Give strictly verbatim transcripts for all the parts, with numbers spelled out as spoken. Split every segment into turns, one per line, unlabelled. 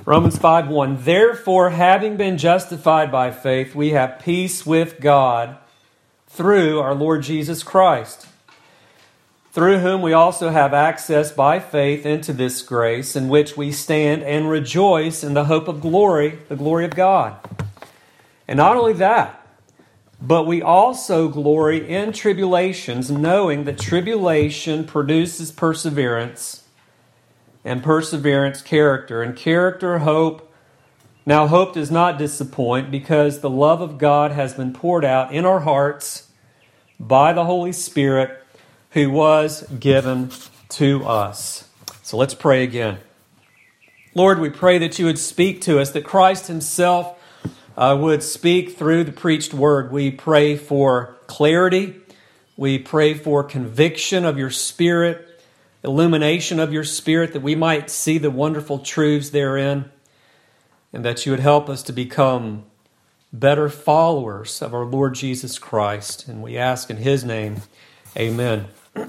Romans five one, therefore, having been justified by faith, we have peace with God through our Lord Jesus Christ, through whom we also have access by faith into this grace in which we stand and rejoice in the hope of glory, the glory of God. And not only that, but we also glory in tribulations, knowing that tribulation produces perseverance, and perseverance, character, and character, hope. Now, hope does not disappoint because the love of God has been poured out in our hearts by the Holy Spirit who was given to us. So let's pray again. Lord, we pray that you would speak to us, that Christ himself uh, would speak through the preached word. We pray for clarity. We pray for conviction of your Spirit, illumination of your Spirit, that we might see the wonderful truths therein, and that you would help us to become better followers of our Lord Jesus Christ. And we ask in his name, amen.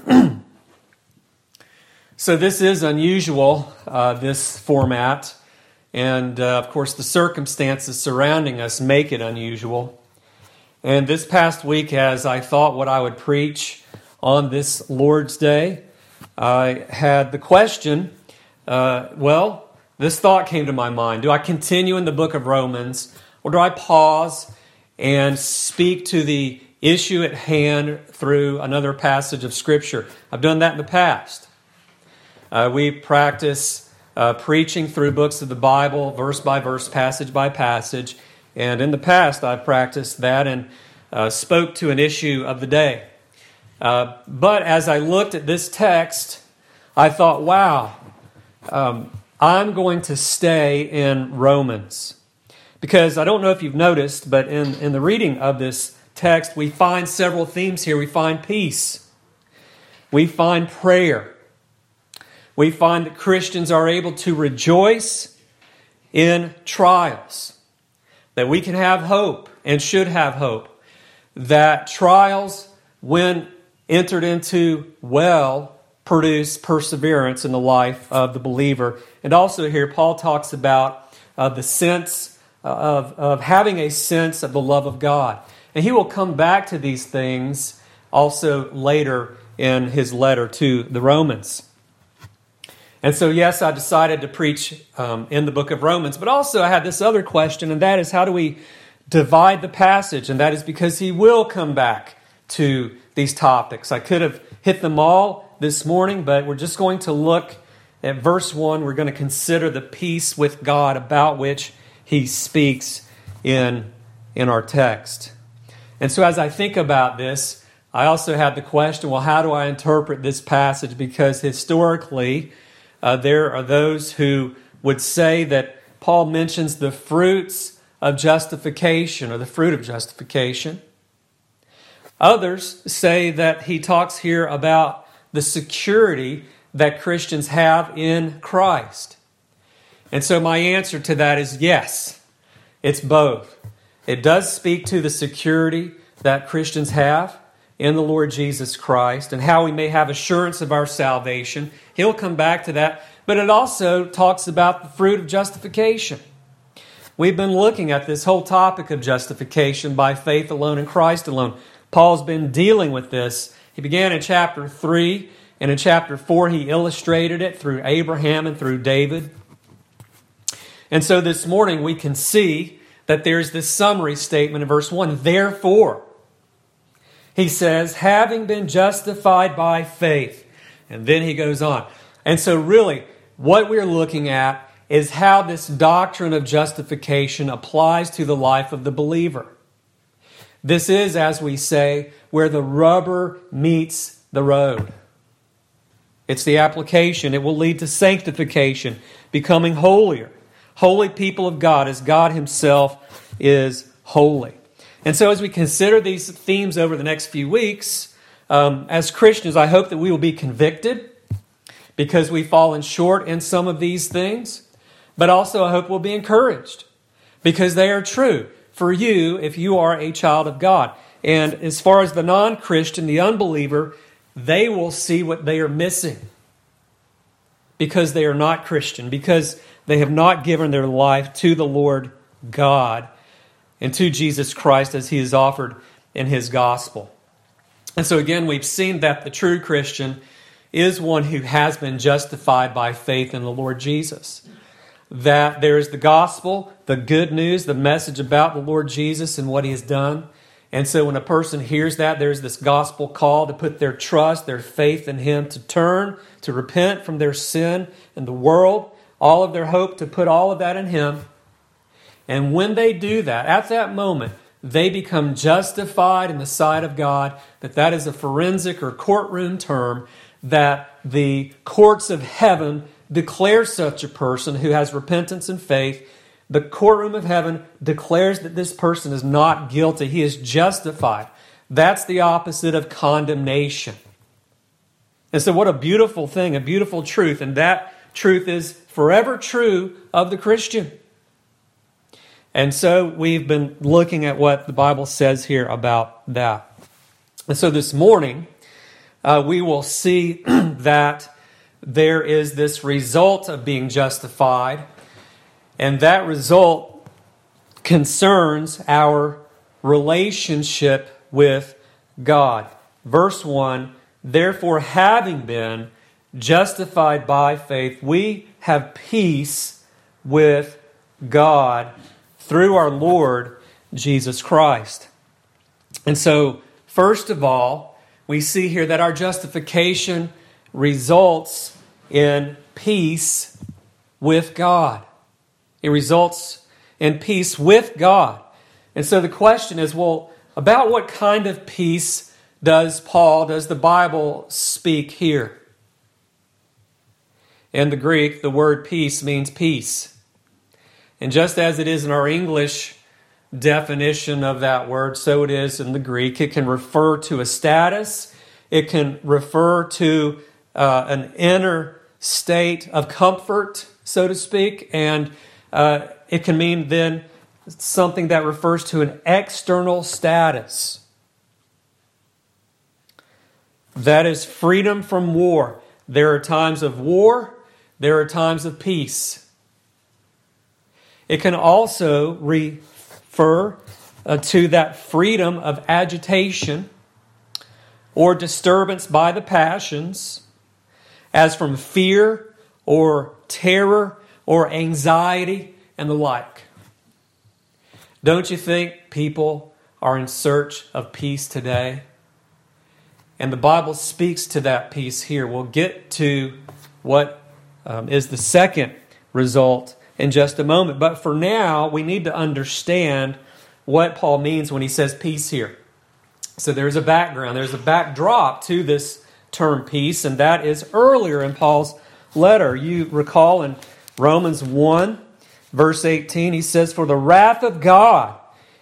So this is unusual, uh, this format, and uh, of course the circumstances surrounding us make it unusual. And this past week, as I thought what I would preach on this Lord's Day, I had the question, uh, well, this thought came to my mind. Do I continue in the book of Romans, or do I pause and speak to the issue at hand through another passage of Scripture? I've done that in the past. Uh, we practice uh, preaching through books of the Bible, verse by verse, passage by passage. And in the past, I've practiced that and uh, spoke to an issue of the day. Uh, but as I looked at this text, I thought, wow, um, I'm going to stay in Romans. Because I don't know if you've noticed, but in, in the reading of this text, we find several themes here. We find peace. We find prayer. We find that Christians are able to rejoice in trials. That we can have hope and should have hope. That trials, when entered into well, produce perseverance in the life of the believer. And also here, Paul talks about uh, the sense of, of having a sense of the love of God. And he will come back to these things also later in his letter to the Romans. And so, yes, I decided to preach um, in the book of Romans, but also I had this other question, and that is, how do we divide the passage? And that is because he will come back to these topics. I could have hit them all this morning, but we're just going to look at verse one. We're going to consider the peace with God about which he speaks in, in our text. And so as I think about this, I also had the question, well, how do I interpret this passage? Because historically, uh, there are those who would say that Paul mentions the fruits of justification, or the fruit of justification. Others say that he talks here about the security that Christians have in Christ. And so my answer to that is yes, it's both. It does speak to the security that Christians have in the Lord Jesus Christ and how we may have assurance of our salvation. He'll come back to that. But it also talks about the fruit of justification. We've been looking at this whole topic of justification by faith alone in Christ alone. Paul's been dealing with this. He began in chapter three, and in chapter four he illustrated it through Abraham and through David. And so this morning we can see that there's this summary statement in verse one. Therefore, he says, having been justified by faith. And then he goes on. And so really, what we're looking at is how this doctrine of justification applies to the life of the believer. This is, as we say, where the rubber meets the road. It's the application. It will lead to sanctification, becoming holier. Holy people of God, as God himself is holy. And so as we consider these themes over the next few weeks, um, as Christians, I hope that we will be convicted because we've fallen short in some of these things. But also I hope we'll be encouraged because they are true for you if you are a child of God. And as far as the non-Christian, the unbeliever, they will see what they are missing because they are not Christian, because They have not given their life to the Lord God and to Jesus Christ as He is offered in His gospel. And so again, we've seen that the true Christian is one who has been justified by faith in the Lord Jesus. That there is the gospel, the good news, the message about the Lord Jesus and what He has done. And so when a person hears that, there's this gospel call to put their trust, their faith in Him, to turn, to repent from their sin and the world, all of their hope, to put all of that in Him. And when they do that, at that moment, they become justified in the sight of God. That that is a forensic or courtroom term, that the courts of heaven declare such a person who has repentance and faith. The courtroom of heaven declares that this person is not guilty. He is justified. That's the opposite of condemnation. And so what a beautiful thing, a beautiful truth. And that truth is forever true of the Christian. And so we've been looking at what the Bible says here about that. And so this morning, uh, we will see that there is this result of being justified. And that result concerns our relationship with God. Verse one, therefore, having been justified by faith, we have peace with God through our Lord Jesus Christ. And so, first of all, we see here that our justification results in peace with God. It results in peace with God. And so the question is, well, about what kind of peace does Paul, does the Bible speak here? In the Greek, the word peace means peace. And just as it is in our English definition of that word, so it is in the Greek. It can refer to a status. It can refer to uh, an inner state of comfort, so to speak. And uh, it can mean then something that refers to an external status. That is freedom from war. There are times of war. There are times of peace. It can also refer uh, to that freedom of agitation or disturbance by the passions, as from fear or terror or anxiety and the like. Don't you think people are in search of peace today? And the Bible speaks to that peace here. We'll get to what um, is the second result in just a moment. But for now, we need to understand what Paul means when he says peace here. So there's a background, there's a backdrop to this term peace, and that is earlier in Paul's letter. You recall in Romans one, verse eighteen, he says, "For the wrath of God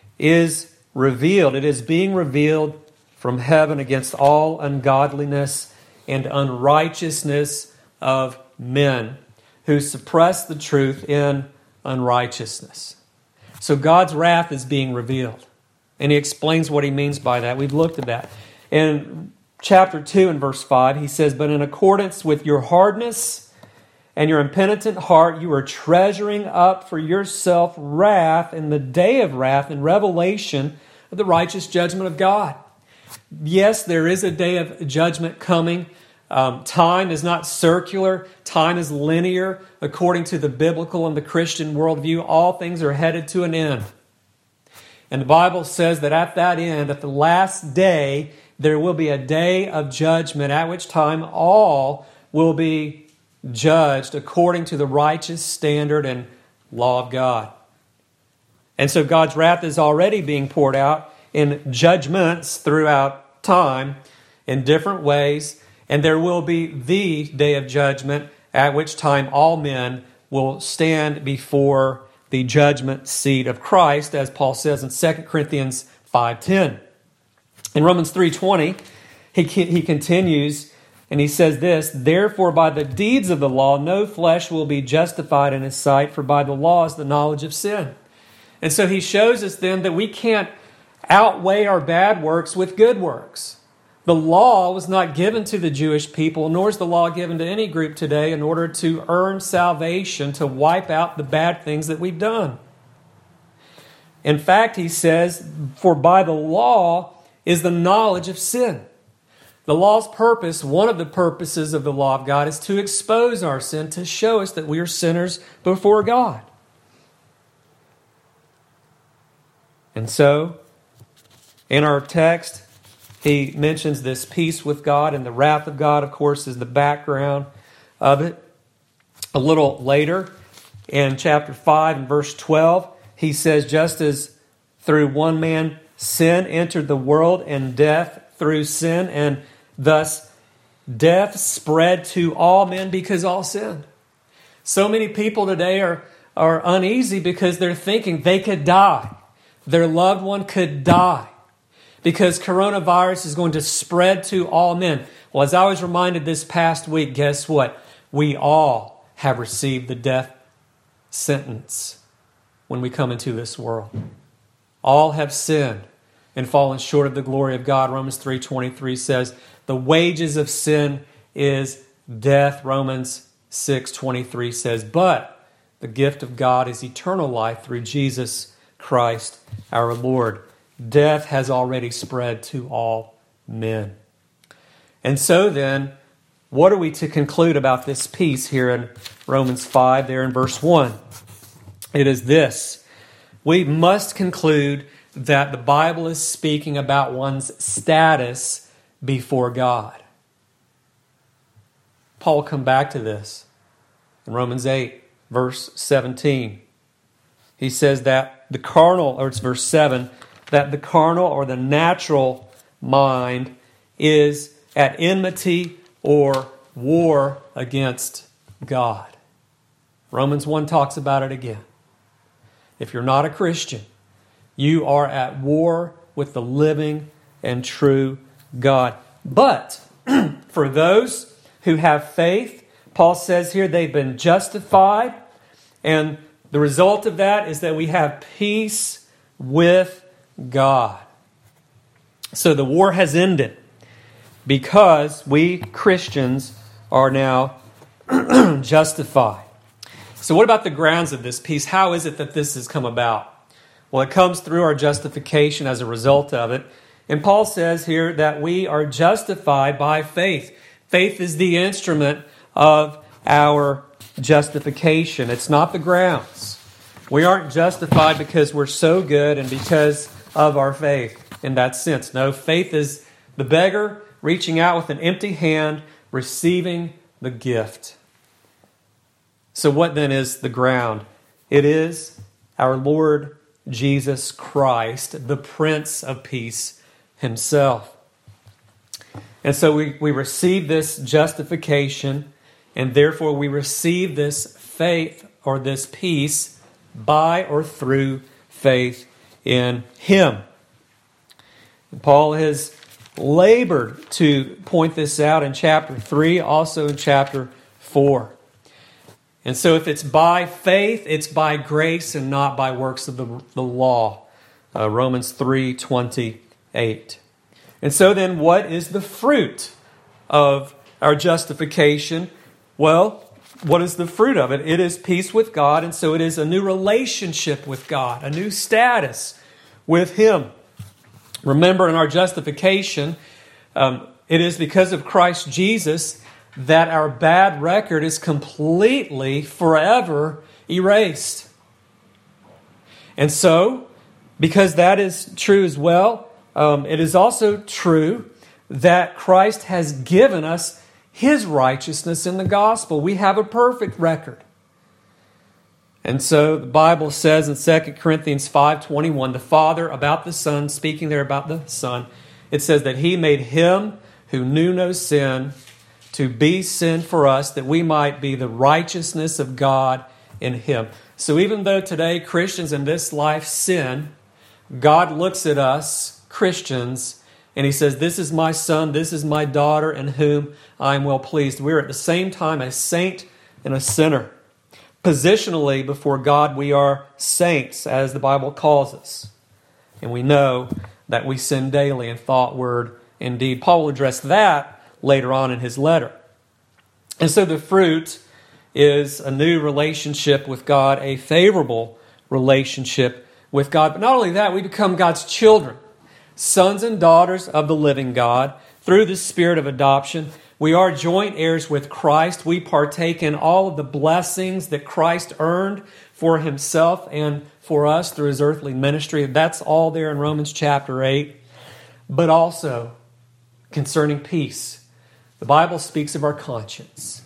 is revealed." It is being revealed from heaven against all ungodliness and unrighteousness of men who suppress the truth in unrighteousness. So God's wrath is being revealed. And he explains what he means by that. We've looked at that. In chapter two and verse five, he says, "But in accordance with your hardness and your impenitent heart, you are treasuring up for yourself wrath in the day of wrath and revelation of the righteous judgment of God." Yes, there is a day of judgment coming. Um, time is not circular. Time is linear. According to the biblical and the Christian worldview, all things are headed to an end. And the Bible says that at that end, at the last day, there will be a day of judgment, at which time all will be judged according to the righteous standard and law of God. And so God's wrath is already being poured out in judgments throughout time in different ways. And there will be the day of judgment, at which time all men will stand before the judgment seat of Christ, as Paul says in Second Corinthians five ten. In Romans three twenty, he, he continues, and he says this, "Therefore by the deeds of the law no flesh will be justified in his sight, for by the law is the knowledge of sin." And so he shows us then that we can't outweigh our bad works with good works. The law was not given to the Jewish people, nor is the law given to any group today in order to earn salvation, to wipe out the bad things that we've done. In fact, he says, for by the law is the knowledge of sin. The law's purpose, one of the purposes of the law of God, is to expose our sin, to show us that we are sinners before God. And so, in our text, he mentions this peace with God, and the wrath of God, of course, is the background of it. A little later, in chapter five and verse twelve, he says, just as through one man sin entered the world, and death through sin, and thus death spread to all men because all sinned. So many people today are, are uneasy because they're thinking they could die. Their loved one could die because coronavirus is going to spread to all men. Well, as I was reminded this past week, guess what? We all have received the death sentence when we come into this world. All have sinned and fallen short of the glory of God. Romans three twenty-three says, the wages of sin is death. Romans six twenty-three says, but the gift of God is eternal life through Jesus Christ our Lord. Death has already spread to all men. And so then, what are we to conclude about this peace here in Romans five, there in verse one? It is this. We must conclude that the Bible is speaking about one's status before God. Paul will come back to this in Romans eight, verse seventeen. He says that the carnal, or it's verse seven, that the carnal or the natural mind is at enmity or war against God. Romans one talks about it again. If you're not a Christian, you are at war with the living and true God. But for those who have faith, Paul says here they've been justified, and the result of that is that we have peace with God. So the war has ended because we Christians are now justified. So what about the grounds of this peace? How is it that this has come about? Well, it comes through our justification as a result of it. And Paul says here that we are justified by faith. Faith is the instrument of our justification. It's not the grounds. We aren't justified because we're so good and because of our faith in that sense. No, faith is the beggar reaching out with an empty hand, receiving the gift. So what then is the ground? It is our Lord Jesus Christ, the Prince of Peace himself. And so we, we receive this justification, and therefore we receive this faith or this peace by or through faith in Him. And Paul has labored to point this out in chapter three, also in chapter four. And so if it's by faith, it's by grace and not by works of the, the law. Uh, Romans three twenty-eight. And so then what is the fruit of our justification? Well, what is the fruit of it? It is peace with God, and so it is a new relationship with God, a new status with Him. Remember, in our justification, um, it is because of Christ Jesus that our bad record is completely, forever erased. And so, because that is true as well, um, it is also true that Christ has given us His righteousness in the gospel. We have a perfect record. And so the Bible says in Second Corinthians five twenty-one, the Father about the Son, speaking there about the Son, it says that He made Him who knew no sin to be sin for us, that we might be the righteousness of God in Him. So even though today Christians in this life sin, God looks at us, Christians, and He says, this is my son, this is my daughter in whom I am well pleased. We're at the same time a saint and a sinner. Positionally before God, we are saints, as the Bible calls us. And we know that we sin daily in thought, word, indeed. Paul will address that later on in his letter. And so the fruit is a new relationship with God, a favorable relationship with God. But not only that, we become God's children, sons and daughters of the living God through the Spirit of adoption. We are joint heirs with Christ. We partake in all of the blessings that Christ earned for himself and for us through his earthly ministry. That's all there in Romans chapter eight. But also concerning peace, the Bible speaks of our conscience.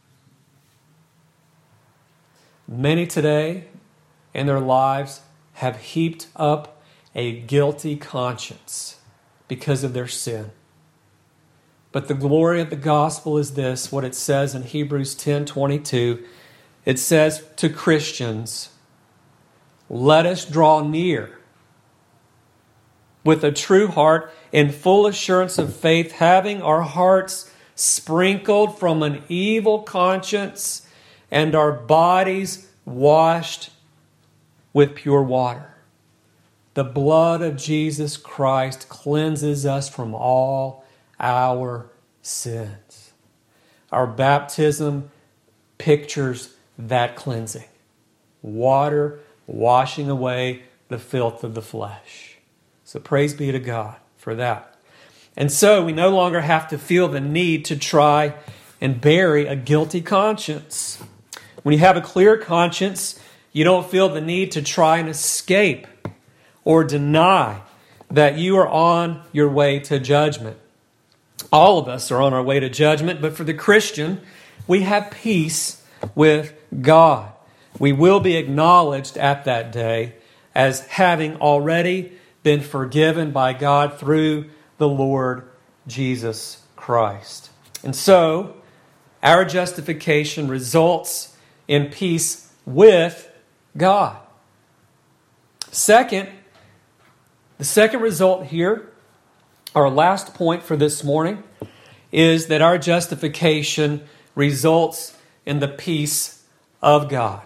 Many today in their lives have heaped up a guilty conscience because of their sin. But the glory of the gospel is this, what it says in Hebrews ten twenty-two. It says to Christians, let us draw near with a true heart in full assurance of faith, having our hearts sprinkled from an evil conscience and our bodies washed with pure water. The blood of Jesus Christ cleanses us from all our sins. Our baptism pictures that cleansing. Water washing away the filth of the flesh. So praise be to God for that. And so we no longer have to feel the need to try and bury a guilty conscience. When you have a clear conscience, you don't feel the need to try and escape or deny that you are on your way to judgment. All of us are on our way to judgment, but for the Christian, we have peace with God. We will be acknowledged at that day as having already been forgiven by God through the Lord Jesus Christ. And so, our justification results in peace with God. Second, the second result here, our last point for this morning, is that our justification results in the peace of God.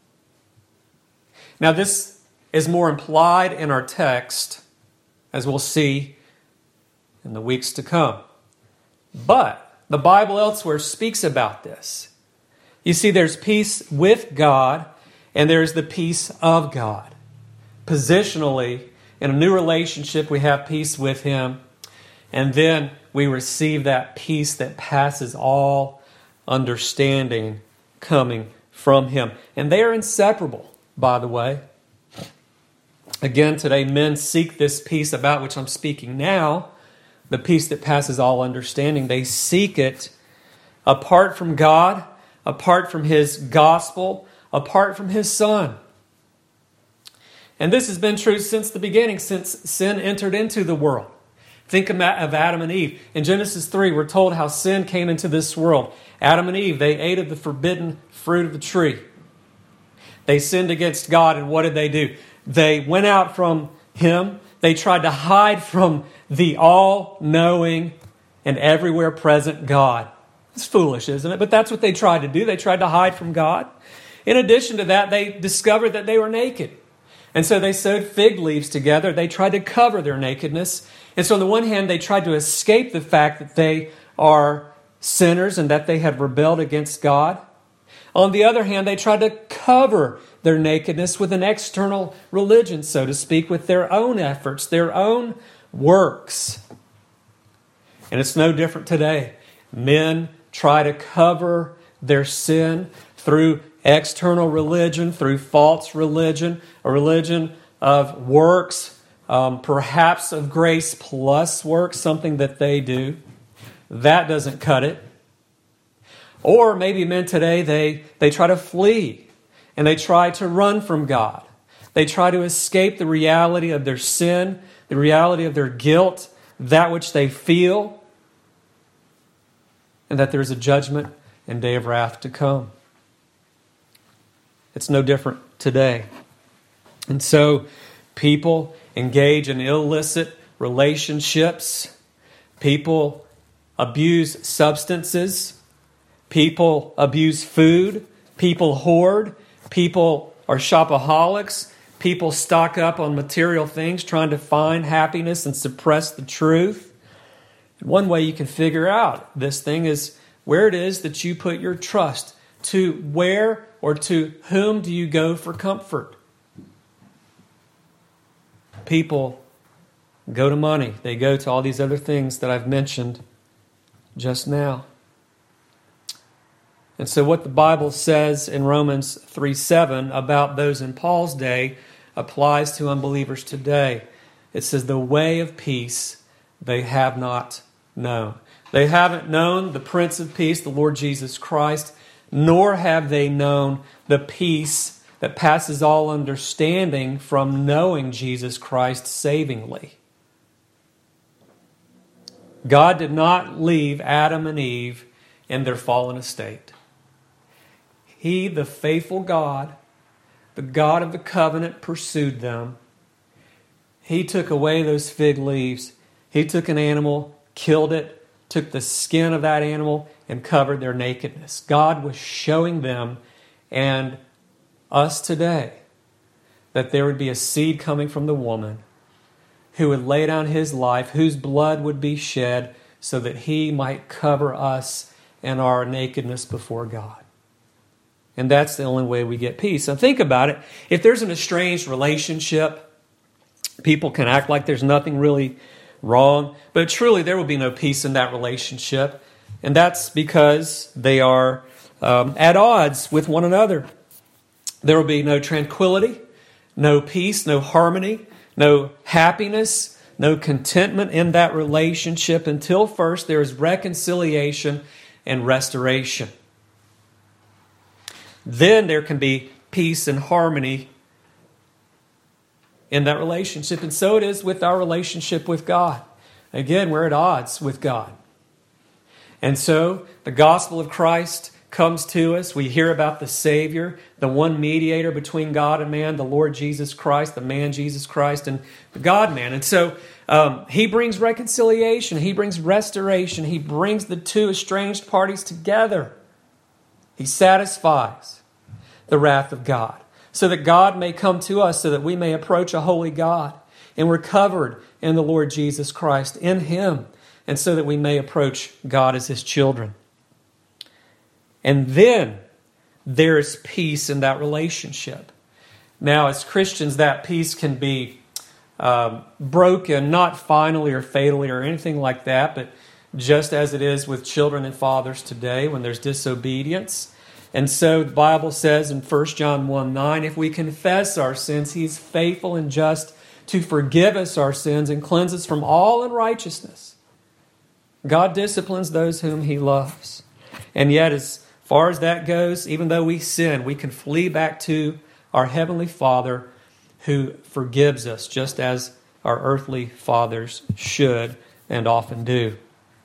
Now, this is more implied in our text, as we'll see in the weeks to come. But the Bible elsewhere speaks about this. You see, there's peace with God, and there's the peace of God. Positionally, in a new relationship, we have peace with Him, and then we receive that peace that passes all understanding coming from Him. And they are inseparable, by the way. Again, today, men seek this peace about which I'm speaking now, the peace that passes all understanding. They seek it apart from God, apart from His gospel, apart from His Son. And this has been true since the beginning, since sin entered into the world. Think of Adam and Eve. In Genesis three, we're told how sin came into this world. Adam and Eve, they ate of the forbidden fruit of the tree. They sinned against God, and what did they do? They went out from Him. They tried to hide from the all-knowing and everywhere present God. It's foolish, isn't it? But that's what they tried to do. They tried to hide from God. In addition to that, they discovered that they were naked. And so they sewed fig leaves together. They tried to cover their nakedness. And so on the one hand, they tried to escape the fact that they are sinners and that they have rebelled against God. On the other hand, they tried to cover their nakedness with an external religion, so to speak, with their own efforts, their own works. And it's no different today. Men try to cover their sin through external religion, through false religion, a religion of works, um, perhaps of grace plus works, something that they do. That doesn't cut it. Or maybe men today, they, they try to flee and they try to run from God. They try to escape the reality of their sin, the reality of their guilt, that which they feel, and that there's a judgment and day of wrath to come. It's no different today. And so people engage in illicit relationships. People abuse substances. People abuse food. People hoard. People are shopaholics. People stock up on material things, trying to find happiness and suppress the truth. And one way you can figure out this thing is where it is that you put your trust. To where or to whom do you go for comfort? People go to money. They go to all these other things that I've mentioned just now. And so what the Bible says in Romans three seven about those in Paul's day applies to unbelievers today. It says, the way of peace they have not known. They haven't known the Prince of Peace, the Lord Jesus Christ, nor have they known the peace that passes all understanding from knowing Jesus Christ savingly. God did not leave Adam and Eve in their fallen estate. He, the faithful God, the God of the covenant, pursued them. He took away those fig leaves. He took an animal, killed it, took the skin of that animal, and covered their nakedness. God was showing them and us today that there would be a seed coming from the woman who would lay down his life, whose blood would be shed so that he might cover us and our nakedness before God. And that's the only way we get peace. And think about it. If there's an estranged relationship, people can act like there's nothing really wrong, but truly there will be no peace in that relationship. And that's because they are um, at odds with one another. There will be no tranquility, no peace, no harmony, no happiness, no contentment in that relationship until first there is reconciliation and restoration. Then there can be peace and harmony in that relationship. And so it is with our relationship with God. Again, we're at odds with God. And so the gospel of Christ comes to us. We hear about the Savior, the one mediator between God and man, the Lord Jesus Christ, the man Jesus Christ, and the God-man. And so um, He brings reconciliation. He brings restoration. He brings the two estranged parties together. He satisfies the wrath of God so that God may come to us, so that we may approach a holy God. And we're covered in the Lord Jesus Christ, in Him, and so that we may approach God as His children. And then there is peace in that relationship. Now, as Christians, that peace can be um, broken, not finally or fatally or anything like that, but just as it is with children and fathers today when there's disobedience. And so the Bible says in First John one nine, if we confess our sins, He's faithful and just to forgive us our sins and cleanse us from all unrighteousness. God disciplines those whom He loves. And yet, as far as that goes, even though we sin, we can flee back to our Heavenly Father who forgives us, just as our earthly fathers should and often do.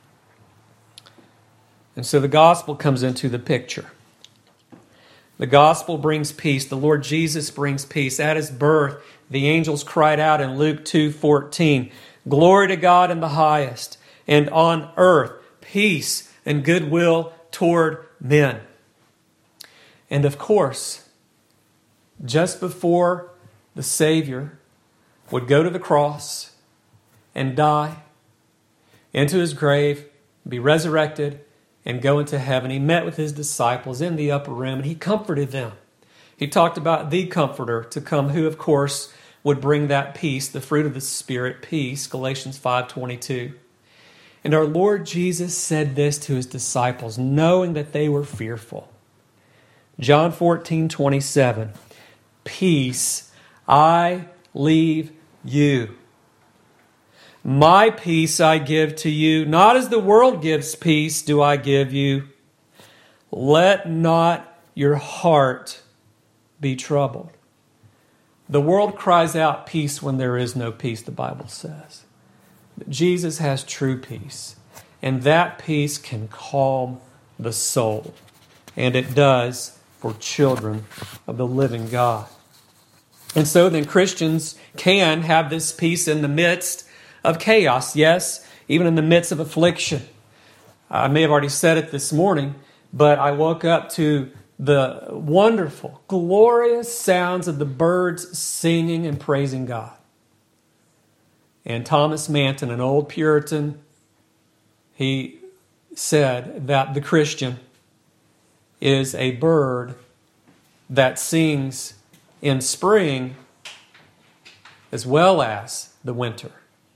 And so the gospel comes into the picture. The gospel brings peace. The Lord Jesus brings peace. At His birth, the angels cried out in Luke two fourteen, "Glory to God in the highest, and on earth peace and goodwill toward men." And of course, just before the Savior would go to the cross and die, into His grave, be resurrected, and go into heaven, He met with His disciples in the upper room and He comforted them. He talked about the Comforter to come, who of course would bring that peace, the fruit of the Spirit, peace, Galatians five twenty-two. And our Lord Jesus said this to His disciples, knowing that they were fearful. John fourteen twenty-seven, peace I leave you. My peace I give to you, not as the world gives peace do I give you. Let not your heart be troubled. The world cries out peace when there is no peace, the Bible says. But Jesus has true peace, and that peace can calm the soul. And it does for children of the living God. And so then Christians can have this peace in the midst of chaos, yes, even in the midst of affliction. I may have already said it this morning, but I woke up to the wonderful, glorious sounds of the birds singing and praising God. And Thomas Manton, an old Puritan, he said that the Christian is a bird that sings in spring as well as the winter.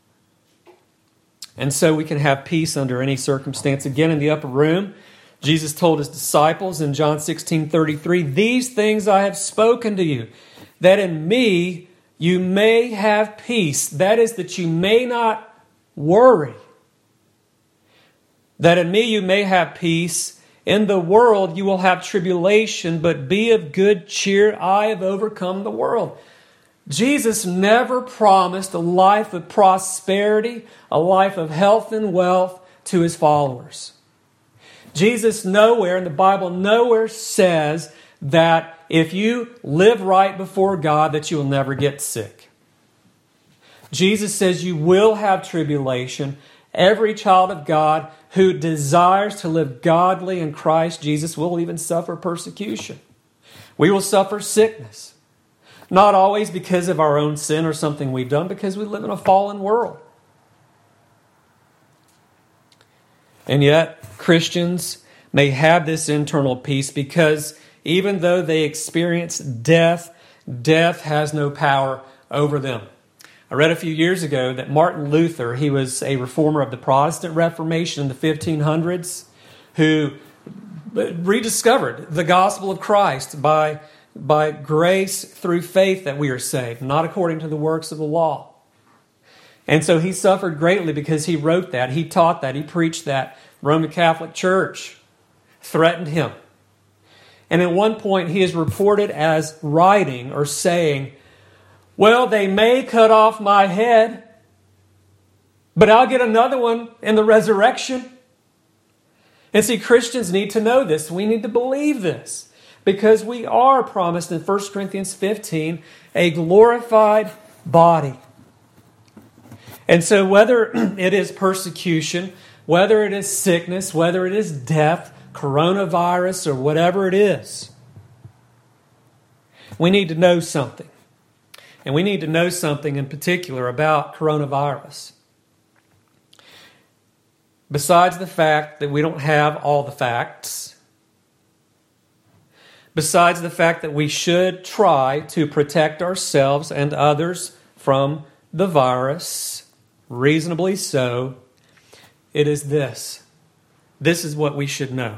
And so we can have peace under any circumstance. Again, in the upper room, Jesus told his disciples in John sixteen thirty-three, "These things I have spoken to you, that in me you may have peace." That is, that you may not worry. That in me you may have peace. In the world you will have tribulation, but be of good cheer. I have overcome the world. Jesus never promised a life of prosperity, a life of health and wealth to his followers. Jesus nowhere in the Bible, nowhere says that if you live right before God, that you will never get sick. Jesus says you will have tribulation. Every child of God who desires to live godly in Christ Jesus will even suffer persecution. We will suffer sickness. Not always because of our own sin or something we've done, because we live in a fallen world. And yet, Christians may have this internal peace because even though they experience death, death has no power over them. I read a few years ago that Martin Luther, he was a reformer of the Protestant Reformation in the fifteen hundreds, who rediscovered the gospel of Christ by, by grace through faith that we are saved, not according to the works of the law. And so he suffered greatly because he wrote that, he taught that, he preached that. Roman Catholic Church threatened him. And at one point he is reported as writing or saying, "Well, they may cut off my head, but I'll get another one in the resurrection." And see, Christians need to know this. We need to believe this because we are promised in First Corinthians fifteen a glorified body. And so whether it is persecution, whether it is sickness, whether it is death, coronavirus, or whatever it is, we need to know something. And we need to know something in particular about coronavirus. Besides the fact that we don't have all the facts, besides the fact that we should try to protect ourselves and others from the virus, reasonably so, it is this. This is what we should know.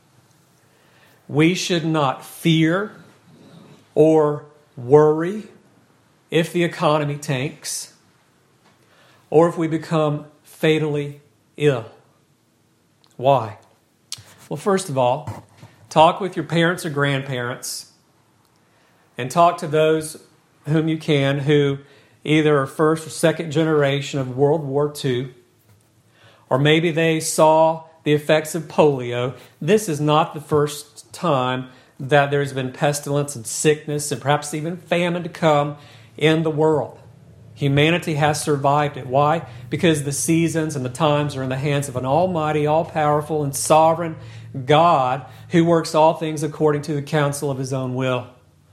We should not fear or worry if the economy tanks or if we become fatally ill. Why? Well, first of all, talk with your parents or grandparents and talk to those whom you can who either are first or second generation of World War Two, or maybe they saw the effects of polio. This is not the first time that there's been pestilence and sickness and perhaps even famine to come in the world. Humanity has survived it. Why? Because the seasons and the times are in the hands of an almighty, all-powerful, and sovereign God who works all things according to the counsel of his own will.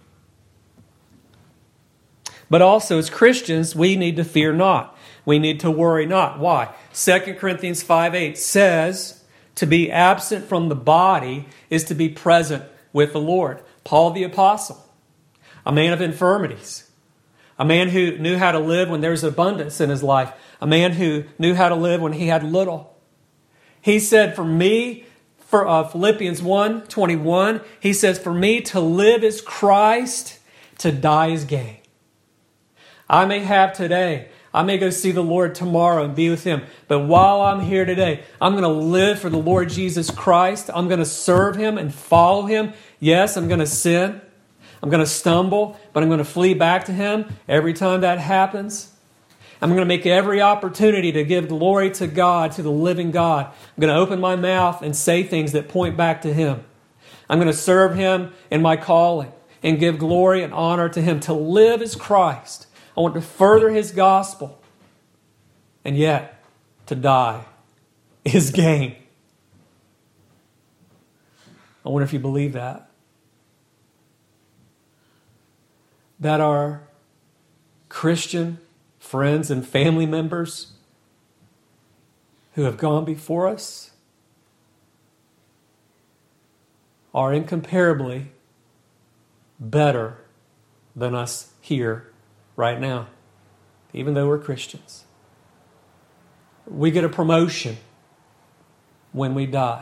But also as Christians, we need to fear not. We need to worry not. Why? Second Corinthians five eight says, to be absent from the body is to be present with the Lord. Paul the Apostle, a man of infirmities, a man who knew how to live when there was abundance in his life, a man who knew how to live when he had little. He said, for me, for uh, Philippians one twenty-one, he says, for me to live is Christ, to die is gain. I may have today, I may go see the Lord tomorrow and be with him. But while I'm here today, I'm going to live for the Lord Jesus Christ. I'm going to serve him and follow him. Yes, I'm going to sin. I'm going to stumble, but I'm going to flee back to him every time that happens. I'm going to make every opportunity to give glory to God, to the living God. I'm going to open my mouth and say things that point back to him. I'm going to serve him in my calling and give glory and honor to him. To live as Christ. I want to further his gospel. And yet, to die is gain. I wonder if you believe that. That our Christian friends and family members who have gone before us are incomparably better than us here right now, even though we're Christians. We get a promotion when we die.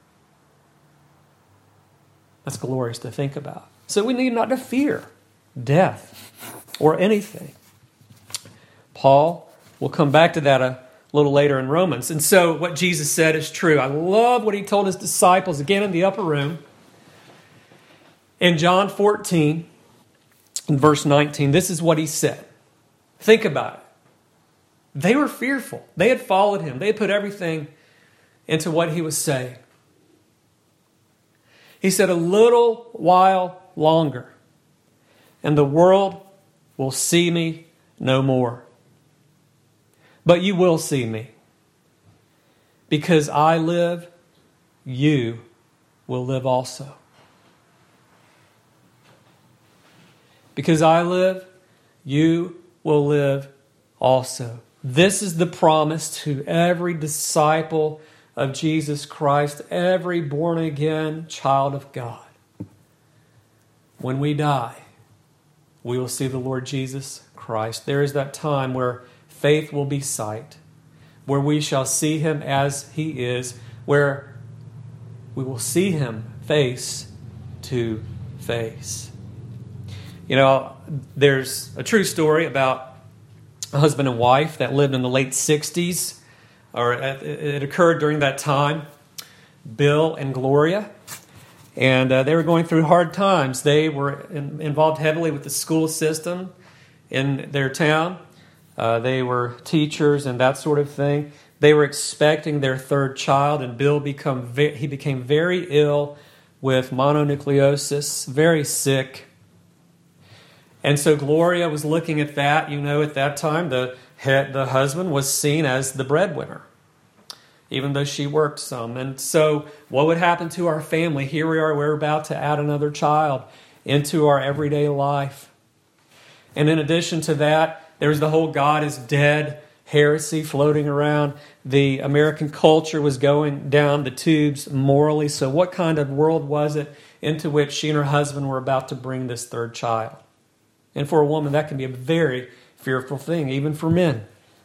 That's glorious to think about. So we need not to fear death or anything. Paul will come back to that a little later in Romans. And so what Jesus said is true. I love what he told his disciples again in the upper room. In John fourteen, in verse nineteen, this is what he said. Think about it. They were fearful. They had followed him. They had put everything into what he was saying. He said, a little while longer, and the world will see me no more. But you will see me. Because I live, you will live also. Because I live, you will live also. This is the promise to every disciple of Jesus Christ, every born-again child of God. When we die, we will see the Lord Jesus Christ. There is that time where faith will be sight, where we shall see him as he is, where we will see him face to face. You know, there's a true story about a husband and wife that lived in the late sixties, or it occurred during that time, Bill and Gloria. And uh, they were going through hard times. They were in, involved heavily with the school system in their town. Uh, they were teachers and that sort of thing. They were expecting their third child, and Bill become ve- he became very ill with mononucleosis, very sick. And so Gloria was looking at that. You know, at that time, the head, the husband was seen as the breadwinner, even though she worked some. And so what would happen to our family? Here we are, we're about to add another child into our everyday life. And in addition to that, there's the whole God is dead heresy floating around. The American culture was going down the tubes morally. So what kind of world was it into which she and her husband were about to bring this third child? And for a woman, that can be a very fearful thing, even for men.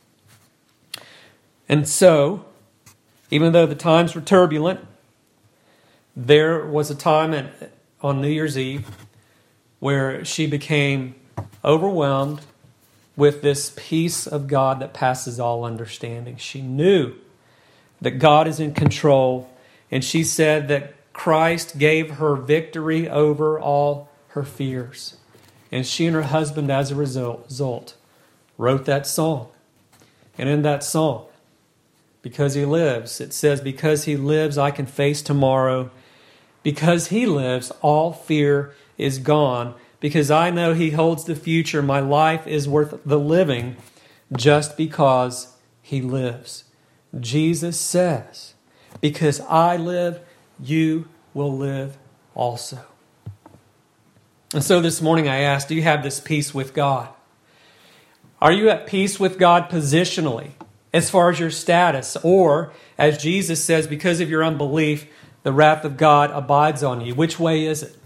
And so, even though the times were turbulent, there was a time at, on New Year's Eve where she became overwhelmed with this peace of God that passes all understanding. She knew that God is in control, and she said that Christ gave her victory over all her fears. And she and her husband, as a result, wrote that song. And in that song, because he lives, it says, because he lives, I can face tomorrow. Because he lives, all fear is gone. Because I know he holds the future, my life is worth the living just because he lives. Jesus says, because I live, you will live also. And so this morning I asked, do you have this peace with God? Are you at peace with God positionally, as far as your status? Or, as Jesus says, because of your unbelief, the wrath of God abides on you. Which way is it?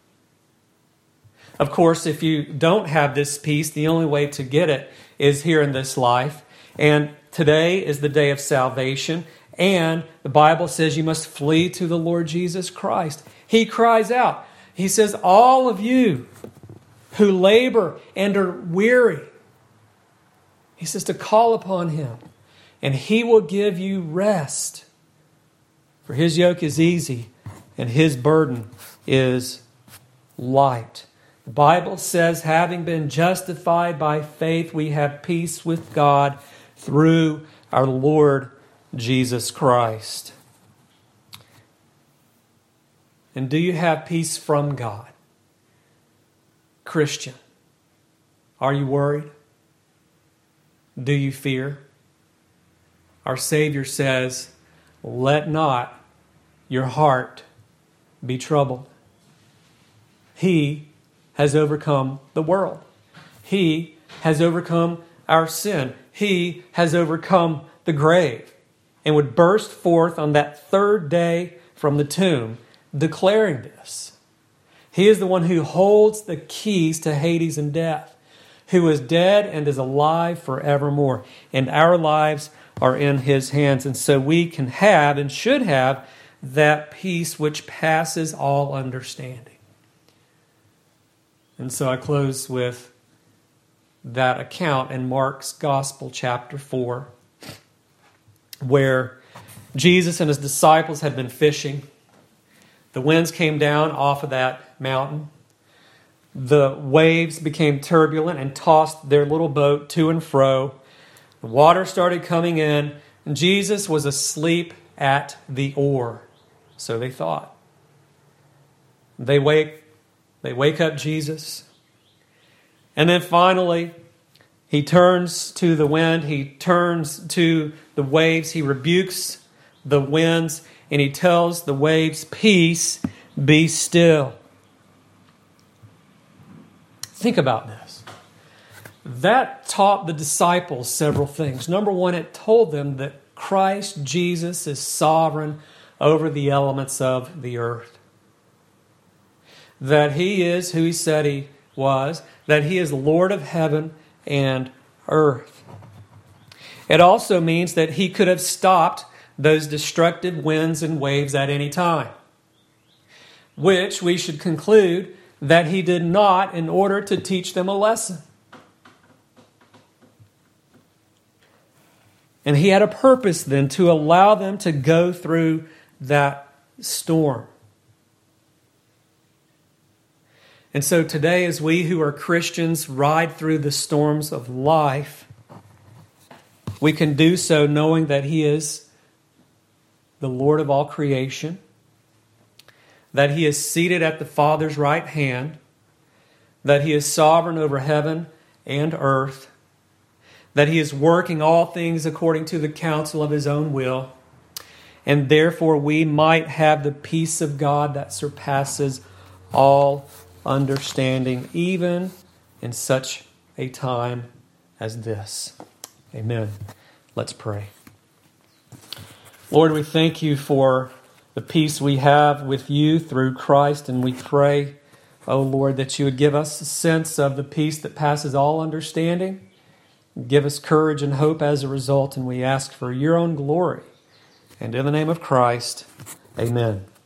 Of course, if you don't have this peace, the only way to get it is here in this life. And today is the day of salvation. And the Bible says you must flee to the Lord Jesus Christ. He cries out. He says, all of you who labor and are weary, he says to call upon him, and he will give you rest. For his yoke is easy, and his burden is light. The Bible says, having been justified by faith, we have peace with God through our Lord Jesus Christ. And do you have peace from God? Christian, are you worried? Do you fear? Our Savior says, let not your heart be troubled. He has overcome the world. He has overcome our sin. He has overcome the grave. and would burst forth on that third day from the tomb, declaring this. He is the one who holds the keys to Hades and death, who is dead and is alive forevermore. And our lives are in His hands. And so we can have and should have that peace which passes all understanding. And so I close with that account in Mark's Gospel, chapter four, where Jesus and His disciples had been fishing. The winds came down off of that mountain. The waves became turbulent and tossed their little boat to and fro. The water started coming in, and Jesus was asleep at the oar. So they thought. They wake, they wake up Jesus. And then finally, He turns to the wind. He turns to the waves. He rebukes the winds, and He tells the waves, "Peace, be still." Think about this. That taught the disciples several things. Number one, it told them that Christ Jesus is sovereign over the elements of the earth. That He is who He said He was. That He is Lord of heaven and earth. It also means that He could have stopped those destructive winds and waves at any time, which we should conclude that He did not in order to teach them a lesson. And He had a purpose then to allow them to go through that storm. And so today, as we who are Christians ride through the storms of life, we can do so knowing that He is the Lord of all creation, that He is seated at the Father's right hand, that He is sovereign over heaven and earth, that He is working all things according to the counsel of His own will, and therefore we might have the peace of God that surpasses all understanding, even in such a time as this. Amen. Let's pray. Lord, we thank You for the peace we have with You through Christ, and we pray, oh Lord, that You would give us a sense of the peace that passes all understanding. Give us courage and hope as a result, and we ask for Your own glory. And in the name of Christ, amen.